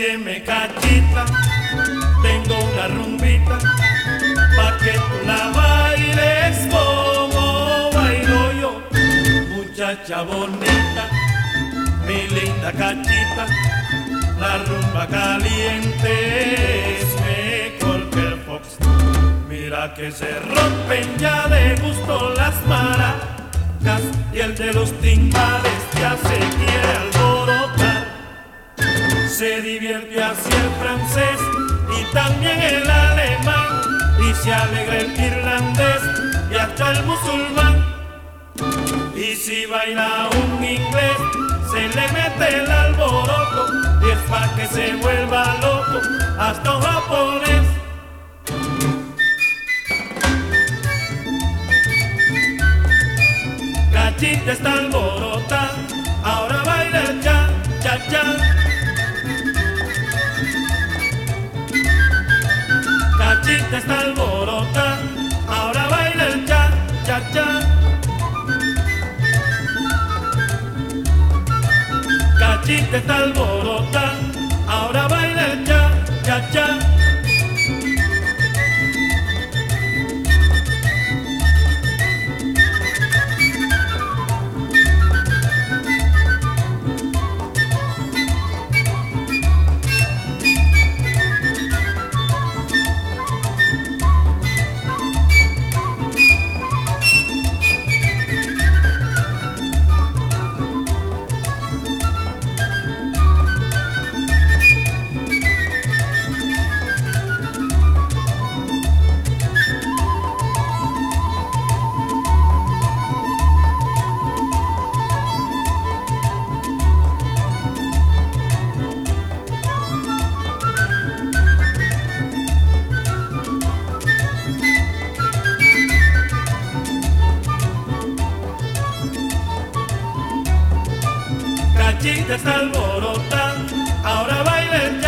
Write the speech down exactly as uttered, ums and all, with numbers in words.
Óyeme, cachita, tengo una rumbita pa' que tú la bailes como bailo yo. Muchacha bonita, mi linda cachita, la rumba caliente es mejor que el fox. Mira que se rompen ya de gusto las maracas y el de los timbales ya se quiere alborotar. Se divierte así el francés y también el alemán, y se alegra el irlandés y hasta el musulmán. Y si baila un inglés se le mete el alboroto, y es pa' que se vuelva loco hasta un japonés. Cachita está alborota, ahora baila el cha, cha, cha. Cachita está alborota, ahora baila el cha, cha, cha. Cachita está alborota, ahora baila el cha, cha, cha. Cachita está alborota, ahora baila el